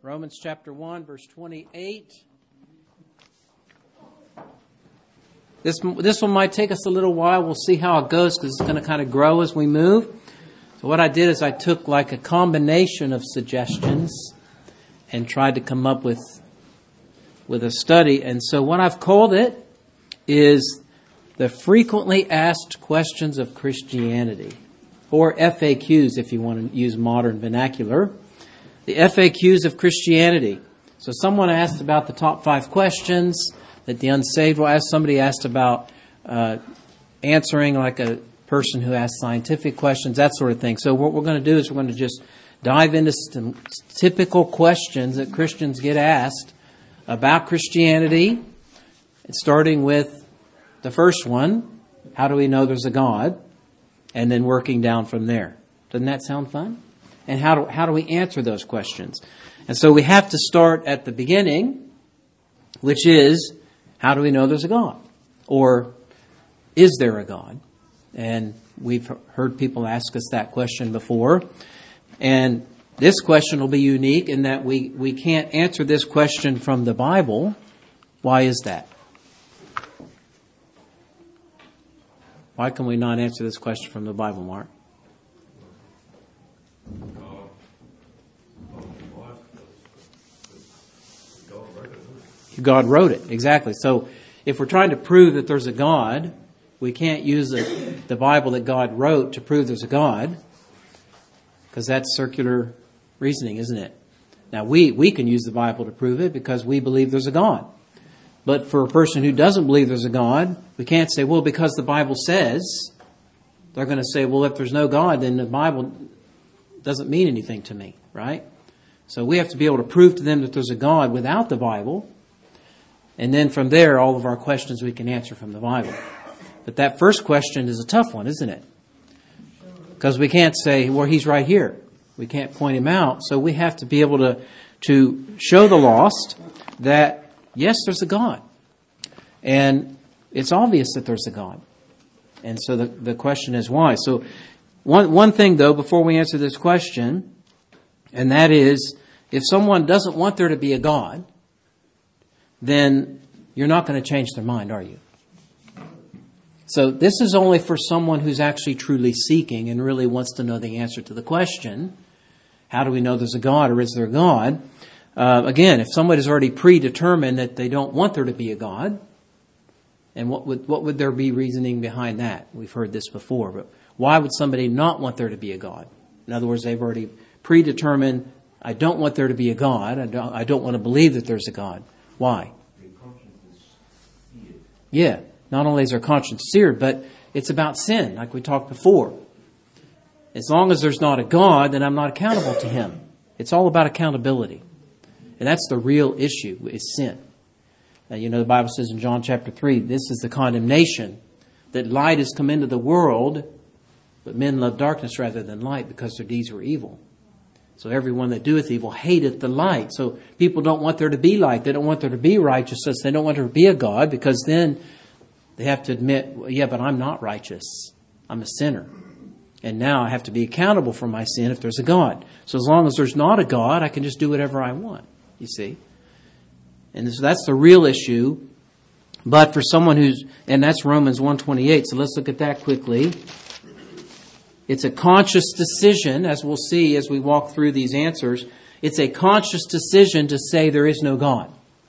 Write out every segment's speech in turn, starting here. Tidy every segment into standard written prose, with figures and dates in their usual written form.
Romans chapter 1, verse 28. This one might take us a little while. We'll see how it goes because it's going to kind of grow as we move. So what I did is I took like a combination of suggestions and tried to come up with a study. And so what I've called it is the frequently asked questions of Christianity, or FAQs if you want to use modern vernacular. The FAQs of Christianity. So someone asked about the top 5 questions that the unsaved will ask. Somebody asked about answering like a person who asks scientific questions, that sort of thing. So what we're going to do is we're going to just dive into some typical questions that Christians get asked about Christianity, starting with the first one, how do we know there's a God? And then working down from there. Doesn't that sound fun? And how do we answer those questions? And so we have to start at the beginning, which is, how do we know there's a God? Or, is there a God? And we've heard people ask us that question before. And this question will be unique in that we can't answer this question from the Bible. Why is that? Why can we not answer this question from the Bible, Mark? God wrote it, exactly. So if we're trying to prove that there's a God, we can't use the Bible that God wrote to prove there's a God, because that's circular reasoning, isn't it? Now, we can use the Bible to prove it because we believe there's a God. But for a person who doesn't believe there's a God, we can't say, well, because the Bible says, they're going to say, well, if there's no God, then the Bible doesn't mean anything to me, right? So we have to be able to prove to them that there's a God without the Bible. And then from there, all of our questions we can answer from the Bible. But that first question is a tough one, isn't it? Because we can't say, well, he's right here. We can't point him out. So we have to be able to show the lost that, yes, there's a God. And it's obvious that there's a God. And so the question is why. So one thing, though, before we answer this question, and that is, if someone doesn't want there to be a God, then you're not going to change their mind, are you? So this is only for someone who's actually truly seeking and really wants to know the answer to the question, how do we know there's a God or is there a God? Again, if somebody's already predetermined that they don't want there to be a God, and what would there be reasoning behind that? We've heard this before, but why would somebody not want there to be a God? In other words, they've already predetermined, I don't want there to be a God. I don't want to believe that there's a God. Why? Their conscience is seared. Yeah, not only is their conscience seared, but it's about sin, like we talked before. As long as there's not a God, then I'm not accountable to Him. It's all about accountability. And that's the real issue, is sin. The Bible says in John chapter 3, this is the condemnation, that light has come into the world, but men love darkness rather than light because their deeds were evil. So everyone that doeth evil hateth the light. So people don't want there to be light. They don't want there to be righteousness. They don't want there to be a God, because then they have to admit, well, yeah, but I'm not righteous. I'm a sinner. And now I have to be accountable for my sin if there's a God. So as long as there's not a God, I can just do whatever I want, you see. And so that's the real issue. But for someone and that's Romans 1:28. So let's look at that quickly. It's a conscious decision, as we'll see as we walk through these answers. It's a conscious decision to say there is no God,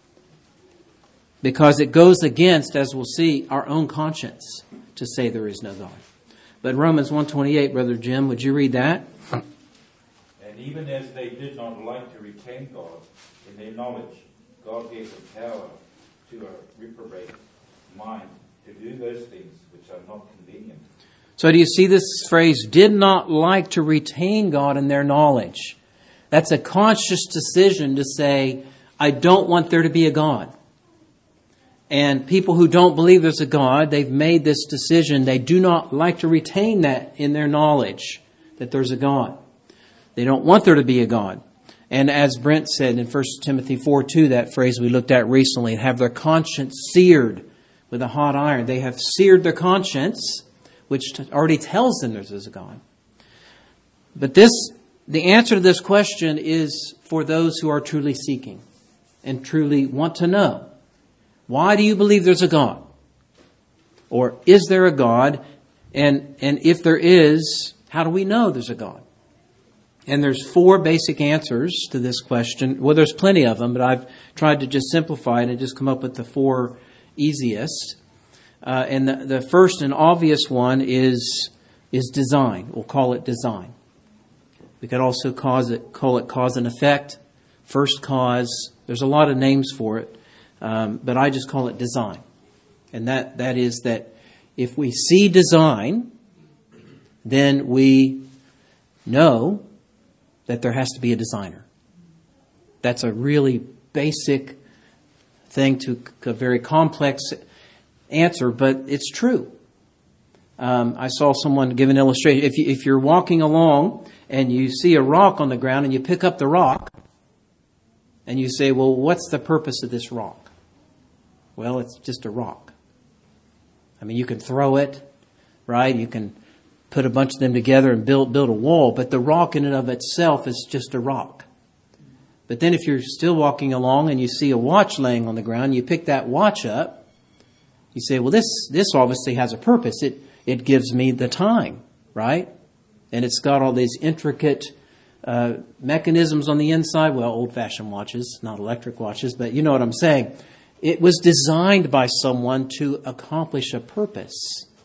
because it goes against, as we'll see, our own conscience to say there is no God. But Romans 1:28, Brother Jim, would you read that? And even as they did not like to retain God in their knowledge, God gave them power to a reprobate mind to do those things which are not convenient. So do you see this phrase, did not like to retain God in their knowledge? That's a conscious decision to say, I don't want there to be a God. And people who don't believe there's a God, they've made this decision. They do not like to retain that in their knowledge, that there's a God. They don't want there to be a God. And as Brent said in 1 Timothy 4:2, that phrase we looked at recently, have their conscience seared with a hot iron. They have seared their conscience, which already tells them there's a God. But the answer to this question is for those who are truly seeking and truly want to know. Why do you believe there's a God? Or is there a God? And if there is, how do we know there's a God? And there's 4 basic answers to this question. Well, there's plenty of them, but I've tried to just simplify it and just come up with the 4 easiest. And the first and obvious one is design. We'll call it design. We could also call it cause and effect, first cause. There's a lot of names for it, but I just call it design. And that is that if we see design, then we know that there has to be a designer. That's a really basic thing to a very complex answer, but it's true. I saw someone give an illustration. If you're walking along and you see a rock on the ground and you pick up the rock and you say, well, what's the purpose of this rock? Well, it's just a rock. I mean, you can throw it, right? You can put a bunch of them together and build a wall, but the rock in and of itself is just a rock. But then if you're still walking along and you see a watch laying on the ground, you pick that watch up, you say, well, this obviously has a purpose. It gives me the time, right? And it's got all these intricate mechanisms on the inside. Well, old-fashioned watches, not electric watches, but you know what I'm saying. It was designed by someone to accomplish a purpose.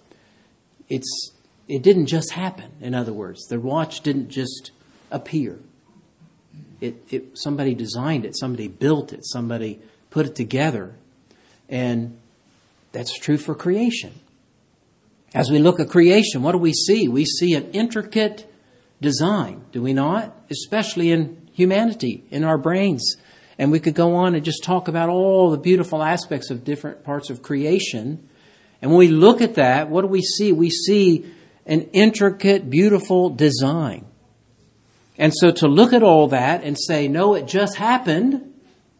It didn't just happen, in other words. The watch didn't just appear. Somebody designed it, somebody built it, somebody put it together. And that's true for creation. As we look at creation, what do we see? We see an intricate design, do we not? Especially in humanity, in our brains. And we could go on and just talk about all the beautiful aspects of different parts of creation. And when we look at that, what do we see? We see an intricate, beautiful design. And so to look at all that and say, no, it just happened,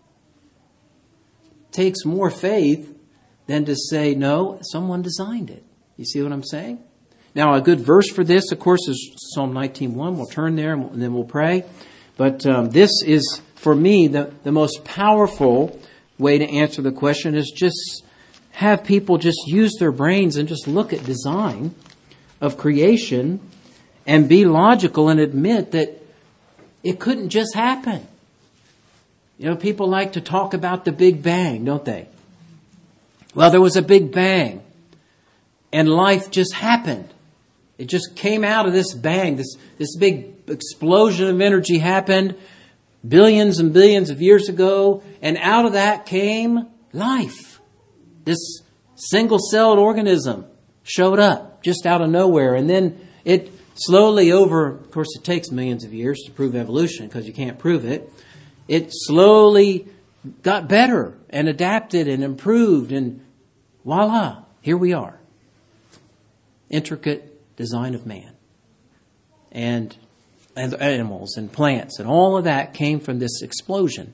takes more faith than to say, no, someone designed it. You see what I'm saying? Now, a good verse for this, of course, is Psalm 19:1. We'll turn there and then we'll pray. But this is, for me, the most powerful way to answer the question is just have people just use their brains and just look at design of creation and be logical and admit that it couldn't just happen. You know, people like to talk about the Big Bang, don't they? Well, there was a Big Bang and life just happened. It just came out of this bang. This big explosion of energy happened billions and billions of years ago, and out of that came life. This single-celled organism showed up just out of nowhere, and then it slowly of course it takes millions of years to prove evolution because you can't prove it. It slowly got better and adapted and improved, and voila, here we are. Intricate design of man and animals and plants, and all of that came from this explosion.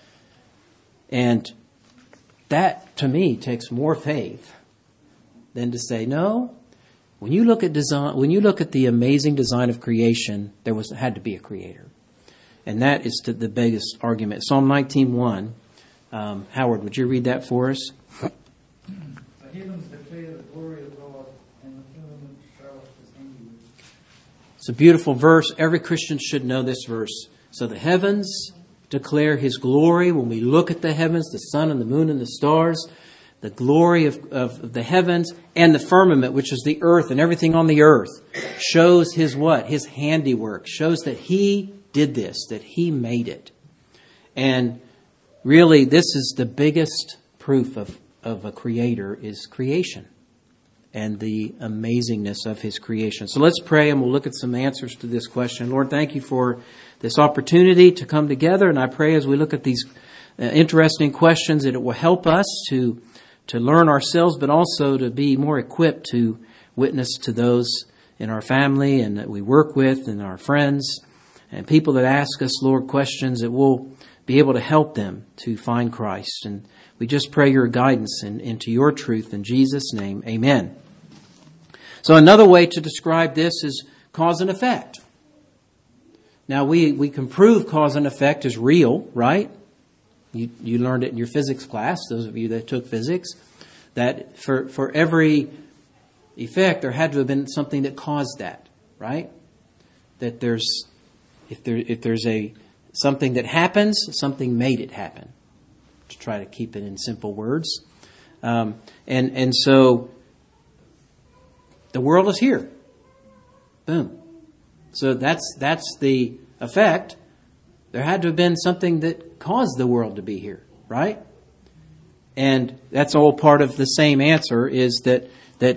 And that, to me, takes more faith than to say, no, when you look at design, when you look at the amazing design of creation, there had to be a creator. And that is the biggest argument. Psalm 19:1. Howard, would you read that for us? The heavens declare the glory of God, and the firmament showeth his handiwork. It's a beautiful verse. Every Christian should know this verse. So the heavens declare his glory. When we look at the heavens, the sun and the moon and the stars, the glory of the heavens and the firmament, which is the earth and everything on the earth, shows his what? His handiwork. Shows that he did this, that he made it. And really, this is the biggest proof of a creator is creation and the amazingness of his creation. So let's pray and we'll look at some answers to this question. Lord, thank you for this opportunity to come together. And I pray as we look at these interesting questions that it will help us to learn ourselves, but also to be more equipped to witness to those in our family and that we work with and our friends and people that ask us, Lord, questions that we'll be able to help them to find Christ. And we just pray your guidance into your truth in Jesus' name. Amen. So another way to describe this is cause and effect. Now, we can prove cause and effect is real, right? You learned it in your physics class, those of you that took physics, that for every effect, there had to have been something that caused that, right? That if there's something that happens, something made it happen. To try to keep it in simple words. And so the world is here. Boom. So that's the effect. There had to have been something that caused the world to be here, right? And that's all part of the same answer, is that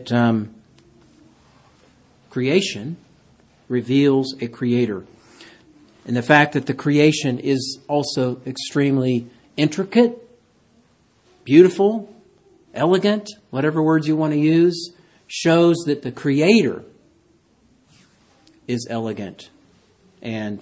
creation reveals a creator. And the fact that the creation is also extremely intricate, beautiful, elegant, whatever words you want to use, shows that the creator is elegant and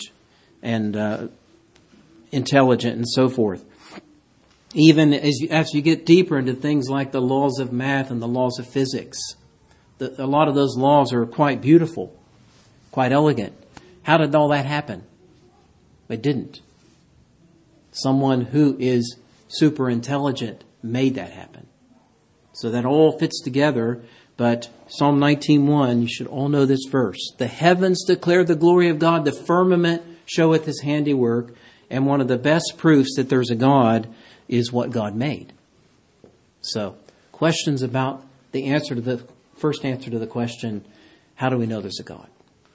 intelligent and so forth. Even as you get deeper into things like the laws of math and the laws of physics, a lot of those laws are quite beautiful, quite elegant. How did all that happen? It didn't. Someone who is super intelligent made that happen. So that all fits together. But Psalm 19:1, you should all know this verse. The heavens declare the glory of God. The firmament showeth his handiwork. And one of the best proofs that there's a God is what God made. So, questions about the first answer to the question, how do we know there's a God?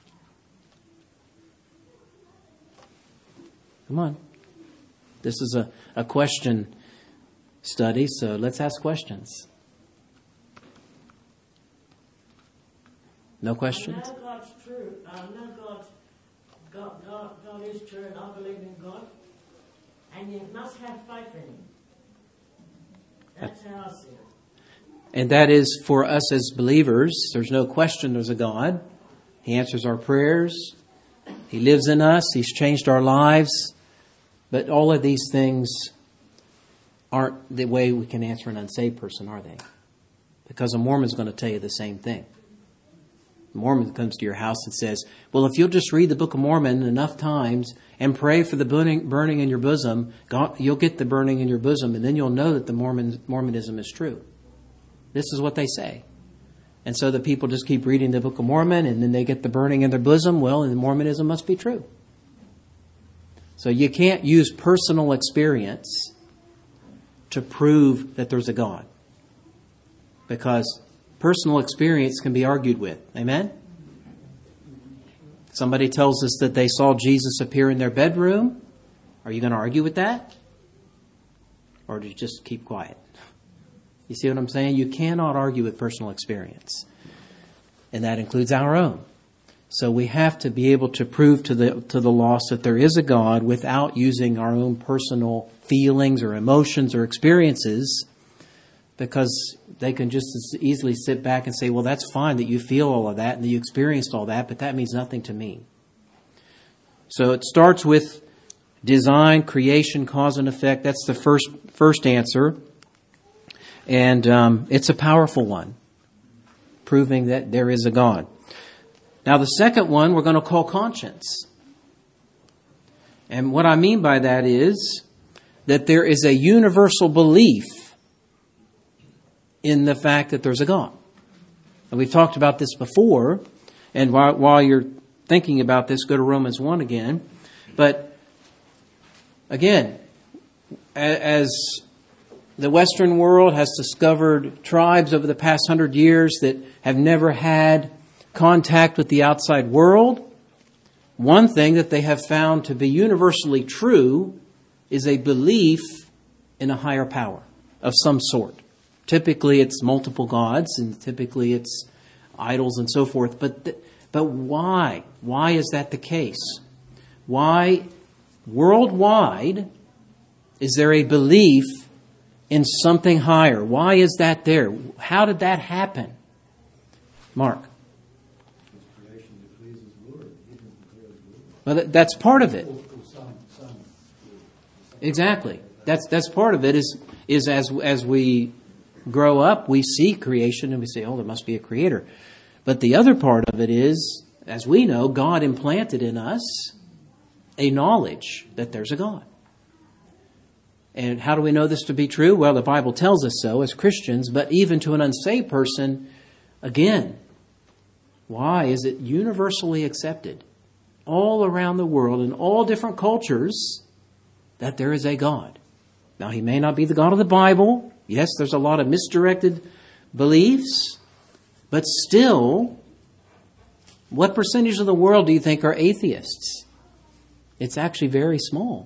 Come on. This is a question study, so let's ask questions. No questions? I know God's true. I know God is true, and I believe in God. And you must have faith in him. That's how I see it. And that is for us as believers. There's no question there's a God. He answers our prayers. He lives in us. He's changed our lives. But all of these things aren't the way we can answer an unsaved person, are they? Because a Mormon's going to tell you the same thing. A Mormon comes to your house and says, well, if you'll just read the Book of Mormon enough times and pray for the burning in your bosom, God, you'll get the burning in your bosom, and then you'll know that the Mormonism is true. This is what they say. And so the people just keep reading the Book of Mormon, and then they get the burning in their bosom. Well, and Mormonism must be true. So you can't use personal experience to prove that there's a God. Because personal experience can be argued with. Amen? Somebody tells us that they saw Jesus appear in their bedroom. Are you going to argue with that? Or do you just keep quiet? You see what I'm saying? You cannot argue with personal experience. And that includes our own. So we have to be able to prove to the lost that there is a God without using our own personal feelings or emotions or experiences, because they can just as easily sit back and say, well, that's fine that you feel all of that and that you experienced all that, but that means nothing to me. So it starts with design, creation, cause and effect. That's the first answer. And it's a powerful one, proving that there is a God. Now, the second one we're going to call conscience. And what I mean by that is that there is a universal belief in the fact that there's a God. And we've talked about this before. And while you're thinking about this, go to Romans 1 again. But again, as the Western world has discovered tribes over the past 100 years that have never had contact with the outside world, one thing that they have found to be universally true is a belief in a higher power of some sort. Typically it's multiple gods, and typically it's idols and so forth. But why? Why is that the case? Why worldwide is there a belief in something higher? Why is that there? How did that happen? Mark. Well, that's part of it. Exactly. That's part of it. Is as we grow up, we see creation and we say, "Oh, there must be a creator." But the other part of it is, as we know, God implanted in us a knowledge that there's a God. And how do we know this to be true? Well, the Bible tells us so as Christians, but even to an unsaved person, again, why is it universally accepted all around the world in all different cultures that there is a God? Now, He may not be the God of the Bible. Yes, there's a lot of misdirected beliefs, but still, what percentage of the world do you think are atheists? It's actually very small.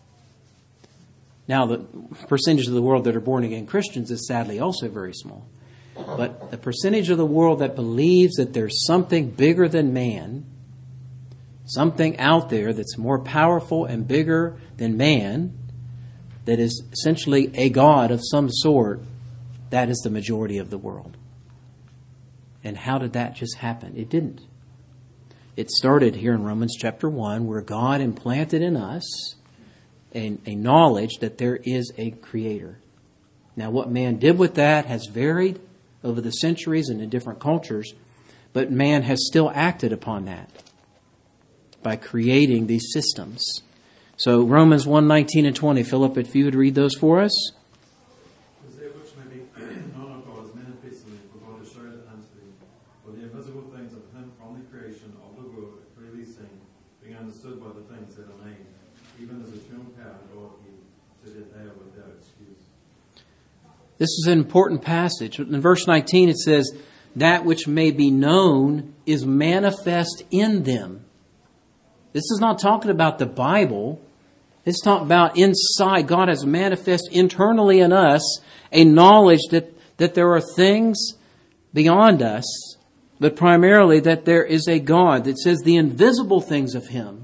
Now, the percentage of the world that are born-again Christians is sadly also very small. But the percentage of the world that believes that there's something bigger than man, something out there that's more powerful and bigger than man, that is essentially a God of some sort, that is the majority of the world. And how did that just happen? It didn't. It started here in Romans chapter 1, where God implanted in us a knowledge that there is a Creator. Now, what man did with that has varied over the centuries and in different cultures, but man has still acted upon that by creating these systems. So Romans 1:19 and 20, Philip, if you would read those for us. That which may be known of God is manifestly for God is showed unto them. For the invisible things of Him from the creation of the world are clearly seen, being understood by the things that are made, even as eternal power and authority, so that they are without excuse. This is an important passage. In verse 19 it says, that which may be known is manifest in them. This is not talking about the Bible. It's talking about inside. God has manifest internally in us a knowledge that there are things beyond us, but primarily that there is a God. That says the invisible things of Him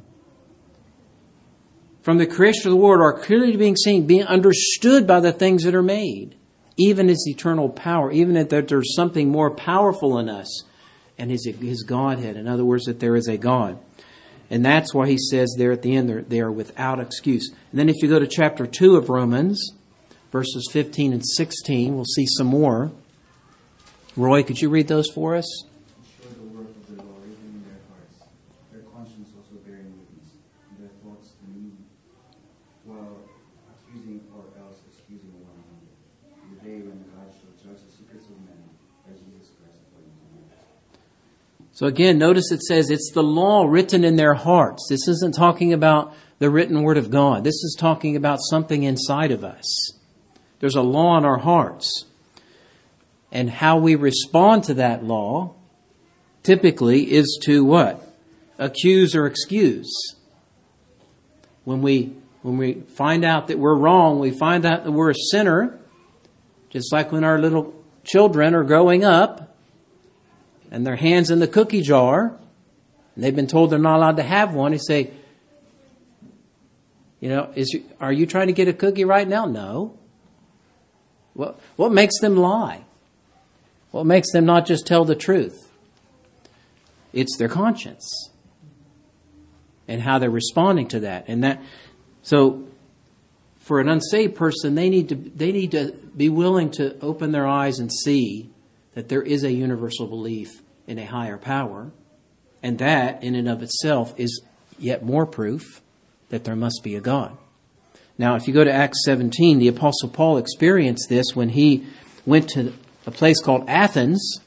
from the creation of the world are clearly being seen, being understood by the things that are made. Even His eternal power, even that there's something more powerful in us, and His Godhead. In other words, that there is a God. And that's why he says there at the end, they are without excuse. And then if you go to chapter 2 of Romans, verses 15 and 16, we'll see some more. Roy, could you read those for us? Show the work of the law written in their hearts, their conscience also bearing witness, and their thoughts to me, while accusing or else excusing one another. In the day when God shall judge the secrets of men, by Jesus Christ according to me. So again, notice it says it's the law written in their hearts. This isn't talking about the written word of God. This is talking about something inside of us. There's a law in our hearts. And how we respond to that law typically is to what? Accuse or excuse. When we find out that we're wrong, we find out that we're a sinner, just like when our little children are growing up, and their hands in the cookie jar, and they've been told they're not allowed to have one. They say, are you trying to get a cookie right now? No. What makes them lie? What makes them not just tell the truth? It's their conscience and how they're responding to that. So for an unsaved person, they need to be willing to open their eyes and see that there is a universal belief in a higher power, and that in and of itself is yet more proof that there must be a God. Now, if you go to Acts 17, the Apostle Paul experienced this when he went to a place called Athens.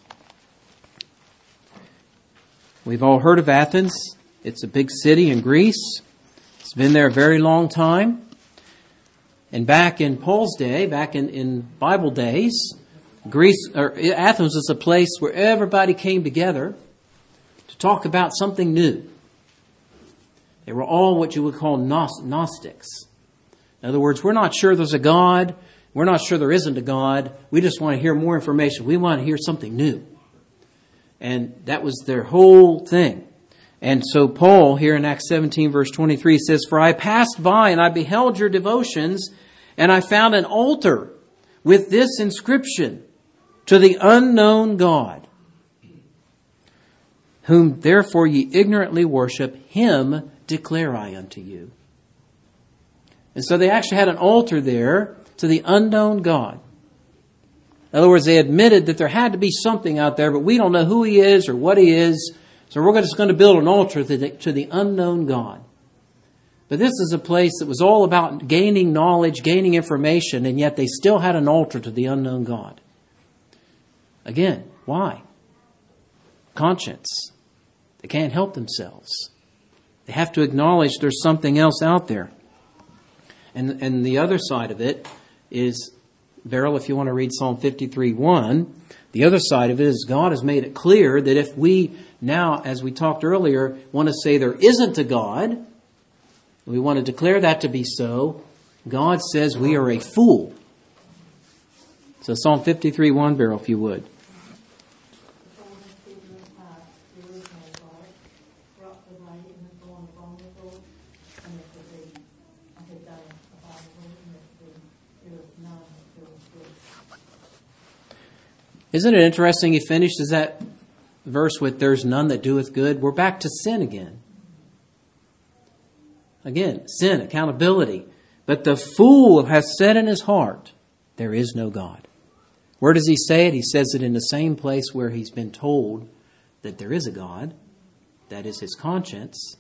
We've all heard of Athens. It's a big city in Greece. It's been there a very long time. And back in Paul's day, back in Bible days, Athens was a place where everybody came together to talk about something new. They were all what you would call Gnostics. In other words, we're not sure there's a God. We're not sure there isn't a God. We just want to hear more information. We want to hear something new. And that was their whole thing. And so Paul, here in Acts 17, verse 23, says, "For I passed by and I beheld your devotions, and I found an altar with this inscription, to the unknown God, whom therefore ye ignorantly worship, Him declare I unto you." And so they actually had an altar there to the unknown God. In other words, they admitted that there had to be something out there, but we don't know who He is or what He is. So we're just going to build an altar to the unknown God. But this is a place that was all about gaining knowledge, gaining information, and yet they still had an altar to the unknown God. Again, why? Conscience. They can't help themselves. They have to acknowledge there's something else out there. And the other side of it is, Beryl, if you want to read Psalm 53:1, the other side of it is God has made it clear that if we now, as we talked earlier, want to say there isn't a God, we want to declare that to be so, God says we are a fool. So Psalm 53:1, Beryl, if you would. Isn't it interesting he finishes that verse with, there's none that doeth good? We're back to sin again. Again, sin, accountability. But the fool has said in his heart, there is no God. Where does he say it? He says it in the same place where he's been told that there is a God. That is his conscience.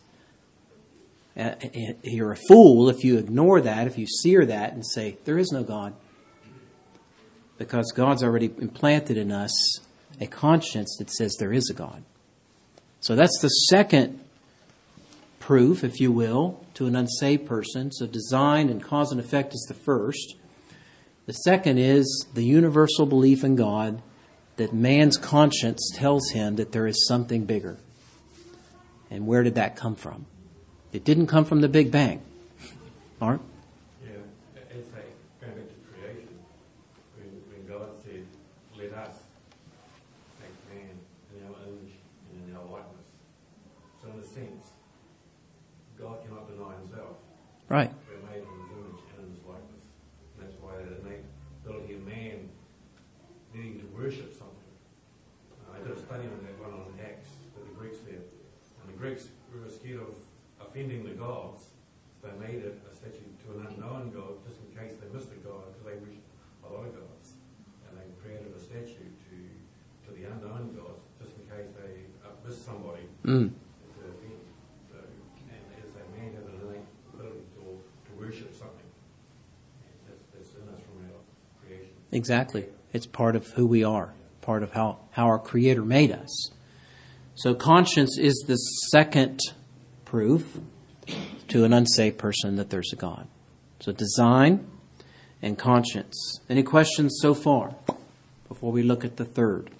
You're a fool if you ignore that, if you sear that and say, there is no God. Because God's already implanted in us a conscience that says there is a God. So that's the second proof, if you will, to an unsaved person. So design and cause and effect is the first. The second is the universal belief in God, that man's conscience tells him that there is something bigger. And where did that come from? It didn't come from the Big Bang. Mark? Yeah, it's like going back to creation. When God said, let us make man in our image and in our likeness. So in a sense, God cannot deny himself. Right. We're made in his image and in his likeness. And that's why the ability of man needing to worship something. I did a study on that one on Acts with the Greeks there. And the Greeks were scared of offending the gods. They made it a statue to an unknown God just in case they missed a God, because they worship a lot of gods. And they created a statue to the unknown God just in case they missed somebody. Mm. So, and as a man has an innate ability to worship something. That's in us from our creation. Exactly. It's part of who we are, part of how our Creator made us. So conscience is the second proof to an unsaved person that there's a God. So design and conscience. Any questions so far before we look at the third?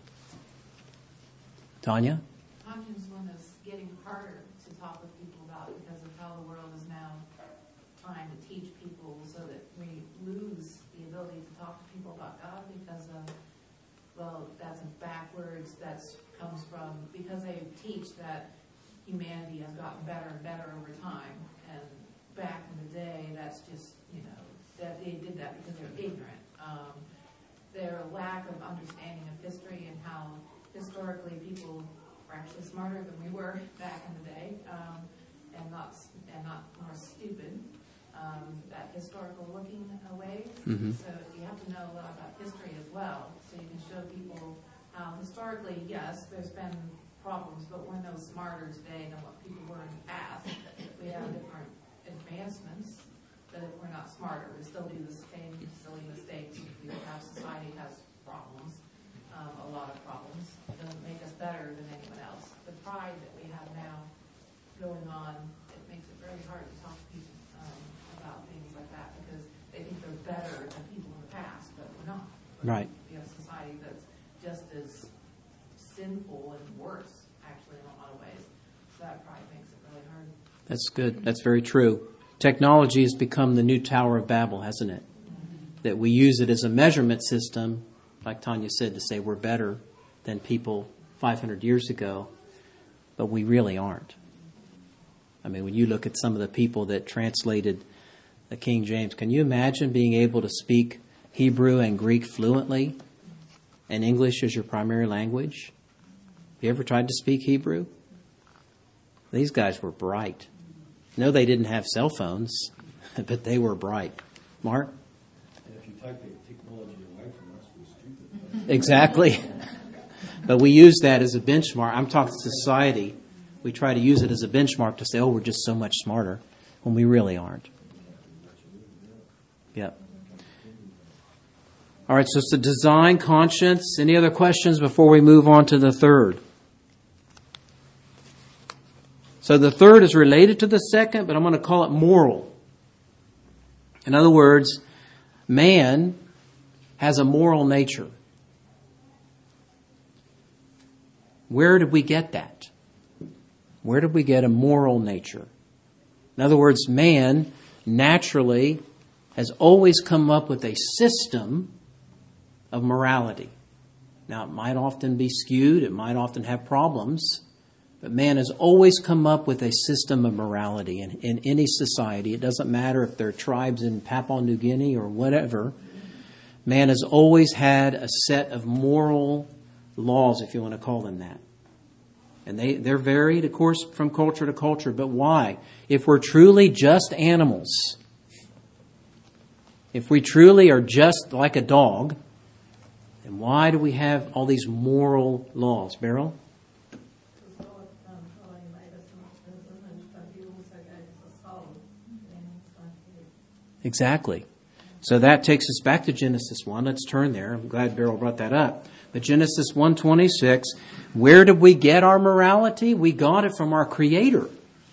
Tanya? Conscience one is getting harder to talk with people about because of how the world is now trying to teach people, so that we lose the ability to talk to people about God because of, well, that's backwards, comes from, because they teach that humanity has gotten better and better over time, and back in the day, that's just, that they did that because they were ignorant. Their lack of understanding of history and how historically people were actually smarter than we were back in the day, and not more stupid. That historical looking way. Mm-hmm. So you have to know a lot about history as well, so you can show people how historically, yes, there's been problems, but we're no smarter today than what people were in the past. We have different advancements, but if we're not smarter, we still do the same silly mistakes. We have society has problems, a lot of problems. It doesn't make us better than anyone else. The pride that we have now going on, it makes it very hard to talk to people about things like that, because they think they're better than people in the past, but we're not. Right. We have a society that's just as sinful and worse, actually, in a lot of ways. So that pride makes it really hard. That's good. That's very true. Technology has become the new Tower of Babel, hasn't it? Mm-hmm. That we use it as a measurement system, like Tanya said, to say we're better than people 500 years ago, but we really aren't. I mean, when you look at some of the people that translated the King James, can you imagine being able to speak Hebrew and Greek fluently and English as your primary language? You ever tried to speak Hebrew? These guys were bright. No, they didn't have cell phones, but they were bright. Mark? And if you take the technology away from us, we're stupid. Exactly. But we use that as a benchmark. I'm talking society. We try to use it as a benchmark to say, oh, we're just so much smarter. when we really aren't. Yep. All right, so it's the design, conscience. Any other questions before we move on to the third? So the third is related to the second, but I'm going to call it moral. In other words, man has a moral nature. Where did we get that? Where did we get a moral nature? In other words, man naturally has always come up with a system of morality. Now, it might often be skewed, it might often have problems, but man has always come up with a system of morality in any society. It doesn't matter if they're tribes in Papua New Guinea or whatever. Man has always had a set of moral laws, if you want to call them that. And they're varied, of course, from culture to culture. But why? If we're truly just animals, if we truly are just like a dog, then why do we have all these moral laws? Beryl? Exactly. So that takes us back to Genesis 1. Let's turn there. I'm glad Beryl brought that up. But Genesis 1:26, where did we get our morality? We got it from our Creator.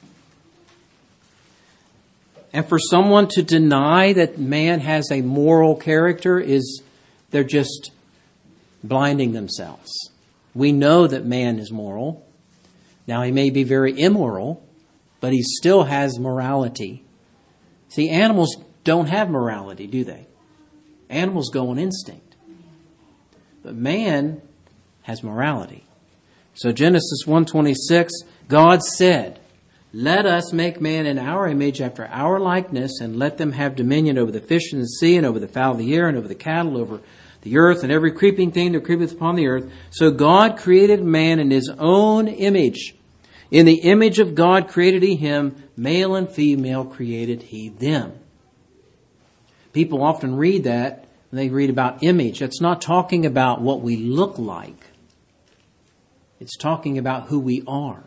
And for someone to deny that man has a moral character they're just blinding themselves. We know that man is moral. Now, he may be very immoral, but he still has morality. See, animals don't have morality, do they? Animals go on instinct. But man has morality. So Genesis 1:26, God said, "Let us make man in our image after our likeness, and let them have dominion over the fish in the sea, and over the fowl of the air, and over the cattle, over the earth, and every creeping thing that creepeth upon the earth." So God created man in his own image. In the image of God created he him, male and female created he them. People often read that, and they read about image. It's not talking about what we look like. It's talking about who we are.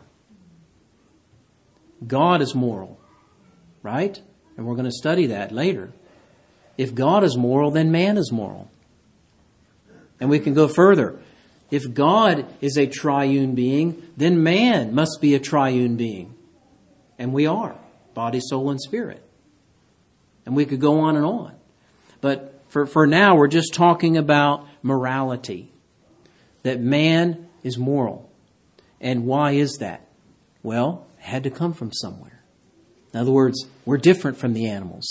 God is moral, right? And we're going to study that later. If God is moral, then man is moral. And we can go further. If God is a triune being, then man must be a triune being. And we are. Body, soul, and spirit. And we could go on and on. But for now, we're just talking about morality. That man is moral. And why is that? Well, it had to come from somewhere. In other words, we're different from the animals.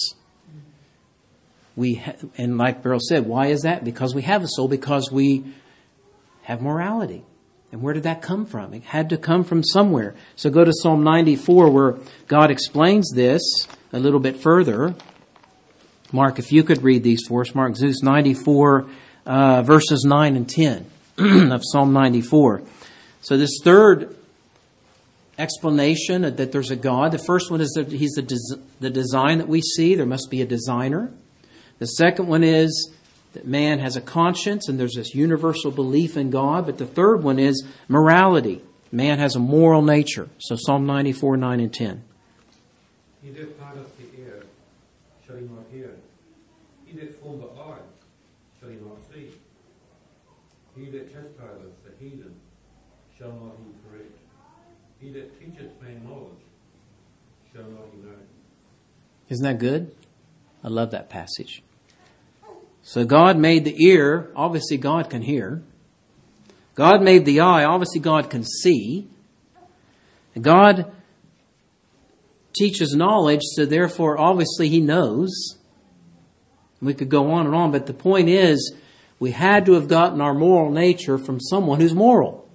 And like Beryl said, why is that? Because we have a soul, because we have morality. And where did that come from? It had to come from somewhere. So go to Psalm 94 where God explains this a little bit further. Mark, if you could read these for us. Mark, Zeus 94, verses 9 and 10 of Psalm 94. So this third explanation that there's a God. The first one is that he's the design that we see. There must be a designer. The second one is that man has a conscience and there's this universal belief in God. But the third one is morality. Man has a moral nature. So Psalm 94, 9 and 10. He that parteth the air, shall he not hear? He that formed the eye, shall he not see? He that chastiseth the heathen, shall not he correct? He that teacheth man knowledge, shall not he know? Isn't that good? I love that passage. So God made the ear. Obviously God can hear. God made the eye. Obviously God can see. And God teaches knowledge, so therefore obviously he knows. We could go on, but the point is we had to have gotten our moral nature from someone who's moral.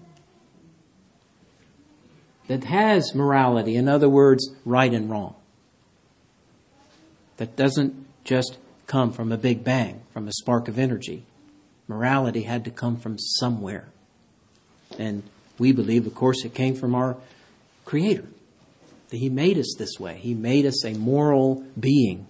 That has morality. In other words, right and wrong. That doesn't just come from a big bang, from a spark of energy. Morality had to come from somewhere. And we believe, of course, it came from our Creator. That He made us this way. He made us a moral being.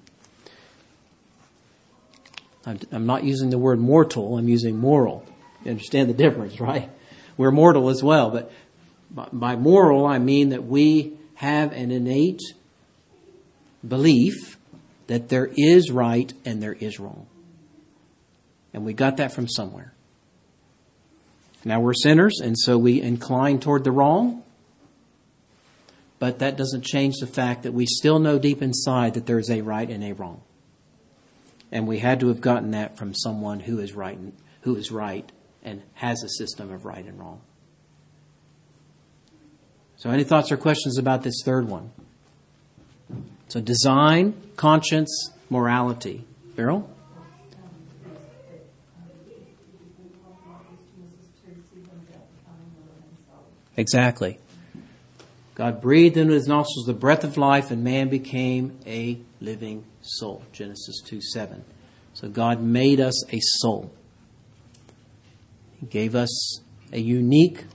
I'm not using the word mortal, I'm using moral. You understand the difference, right? We're mortal as well, but by moral I mean that we have an innate belief that there is right and there is wrong. And we got that from somewhere. Now we're sinners, and so we incline toward the wrong. But that doesn't change the fact that we still know deep inside that there is a right and a wrong. And we had to have gotten that from someone who is right and has a system of right and wrong. So any thoughts or questions about this third one? So design, conscience, morality. Beryl? Exactly. God breathed into his nostrils the breath of life, and man became a living soul. Genesis 2:7. So God made us a soul. He gave us a unique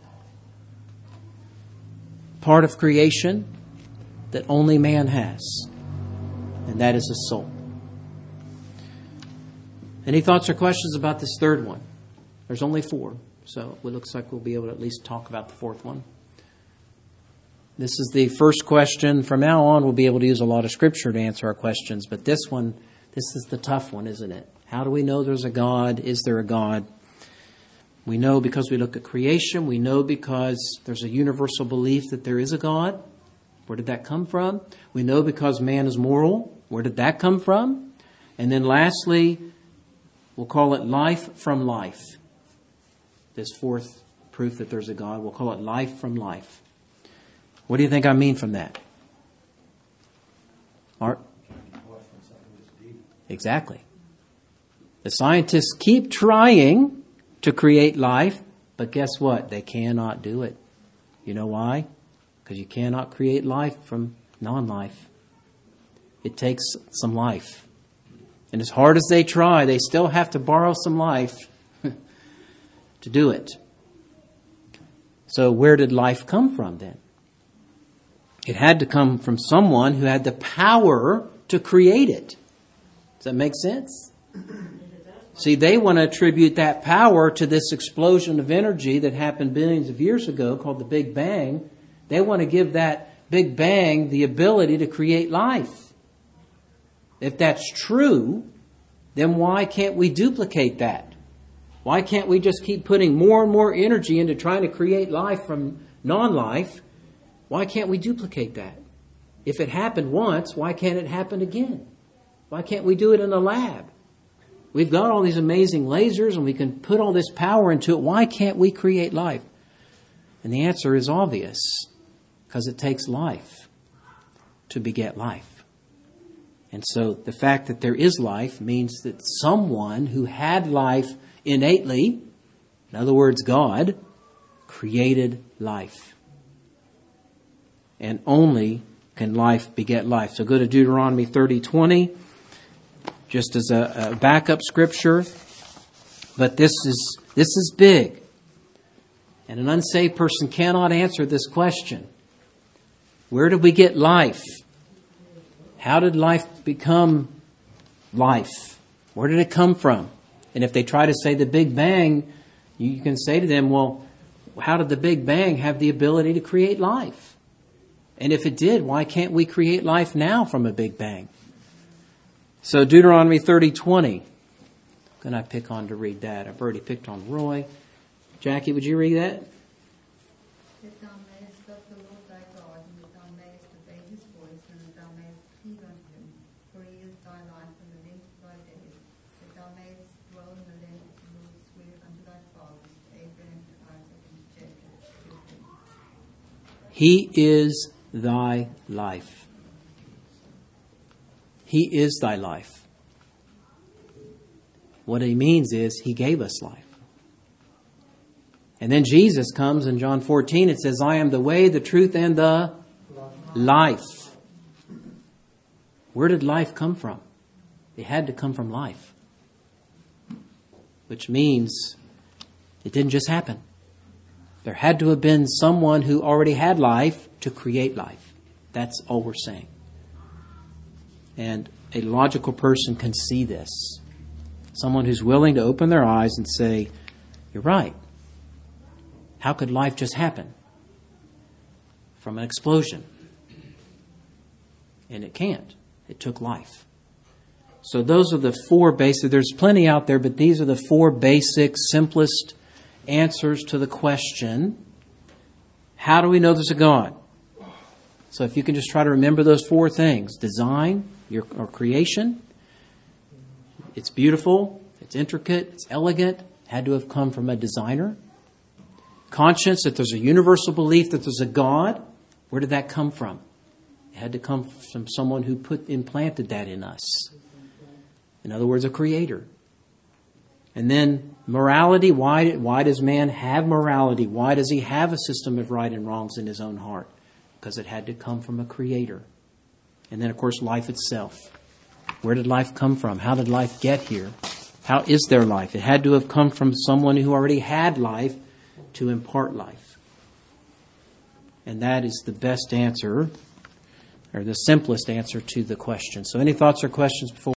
part of creation that only man has, and that is a soul. Any thoughts or questions about this third one? There's only 4, so it looks like we'll be able to at least talk about the fourth one. This is the first question. From now on, we'll be able to use a lot of Scripture to answer our questions, but this is the tough one, isn't it? How do we know there's a God? Is there a God? We know because we look at creation. We know because there's a universal belief that there is a God. Where did that come from? We know because man is moral. Where did that come from? And then lastly, we'll call it life from life. This fourth proof that there's a God, we'll call it life from life. What do you think I mean from that? Art? Exactly. The scientists keep trying to create life, but guess what? They cannot do it. You know why? Because you cannot create life from non-life. It takes some life. And as hard as they try, they still have to borrow some life to do it. So where did life come from then? It had to come from someone who had the power to create it. Does that make sense? See, they want to attribute that power to this explosion of energy that happened billions of years ago called the Big Bang. They want to give that Big Bang the ability to create life. If that's true, then why can't we duplicate that? Why can't we just keep putting more and more energy into trying to create life from non-life? Why can't we duplicate that? If it happened once, why can't it happen again? Why can't we do it in a lab? We've got all these amazing lasers and we can put all this power into it. Why can't we create life? And the answer is obvious. Because it takes life to beget life. And so the fact that there is life means that someone who had life innately, in other words, God, created life. And only can life beget life. So go to Deuteronomy 30:20, just as a backup scripture. But this is big. And an unsaved person cannot answer this question. Where did we get life? How did life become life? Where did it come from? And if they try to say the Big Bang, you can say to them, well, how did the Big Bang have the ability to create life? And if it did, why can't we create life now from a Big Bang? So Deuteronomy 30:20. Can I pick on to read that? I've already picked on Roy. Jackie, would you read that? That thou mayest love the Lord thy God, and that thou mayest obey his voice, and that thou mayest cleave unto him, for he is thy life and the length of thy days, that thou mayest dwell in the land which the Lord sware unto thy fathers, to Abraham, to Isaac, and to Jacob, to give them. He is thy life. He is thy life. What he means is he gave us life. And then Jesus comes in John 14. It says, I am the way, the truth, and the life. Where did life come from? It had to come from life. Which means it didn't just happen. There had to have been someone who already had life to create life. That's all we're saying. And a logical person can see this. Someone who's willing to open their eyes and say, you're right. How could life just happen from an explosion? And it can't. It took life. So those are the four basic, there's plenty out there, but these are the four basic, simplest answers to the question, how do we know there's a God? So if you can just try to remember those four things: design, or creation, it's beautiful, it's intricate, it's elegant, had to have come from a designer. Conscience, that there's a universal belief that there's a God. Where did that come from? It had to come from someone who implanted that in us. In other words, a creator. And then morality, why does man have morality? Why does he have a system of right and wrongs in his own heart? Because it had to come from a creator. And then, of course, life itself. Where did life come from? How did life get here? How is there life? It had to have come from someone who already had life to impart life. And that is the best answer, or the simplest answer to the question. So any thoughts or questions before?